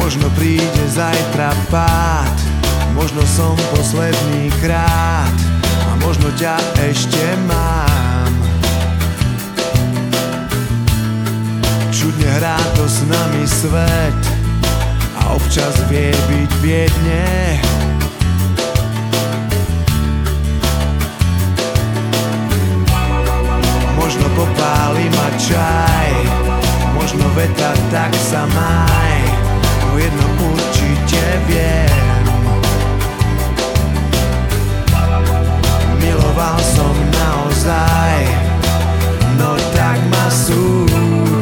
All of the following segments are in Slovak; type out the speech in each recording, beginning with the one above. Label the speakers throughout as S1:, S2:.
S1: Možno príde zajtra pád, možno som posledný krát a možno ťa ešte mám. Čudne hrá to s nami svet a občas vie byť biedne. Možno popáli ma čaj, možno veta, tak sa maj, no jedno určite viem. Miloval som naozaj, no tak ma súď.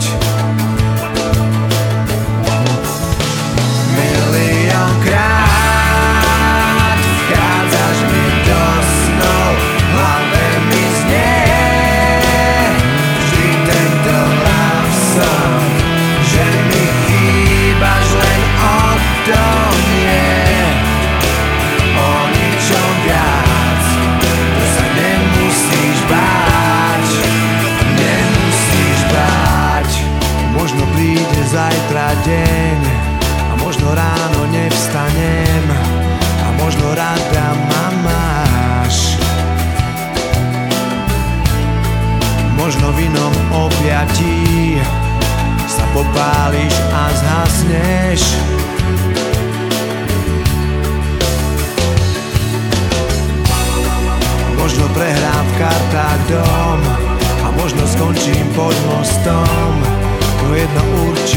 S1: Miliónkrát vchádzaš mi do snov, v hlave mi znie vždy tento love song, že mi chýbaš len odo mne. O ničom viac, to sa nemusíš báť, nemusíš báť. Možno príde zajtra deň a možno ráno nevstanem a možno rada ma máš. Možno v inom objatí sa popáliš a zhasneš. Možno prehrám v kartách dom a možno skončím pod mostom, to jedno určite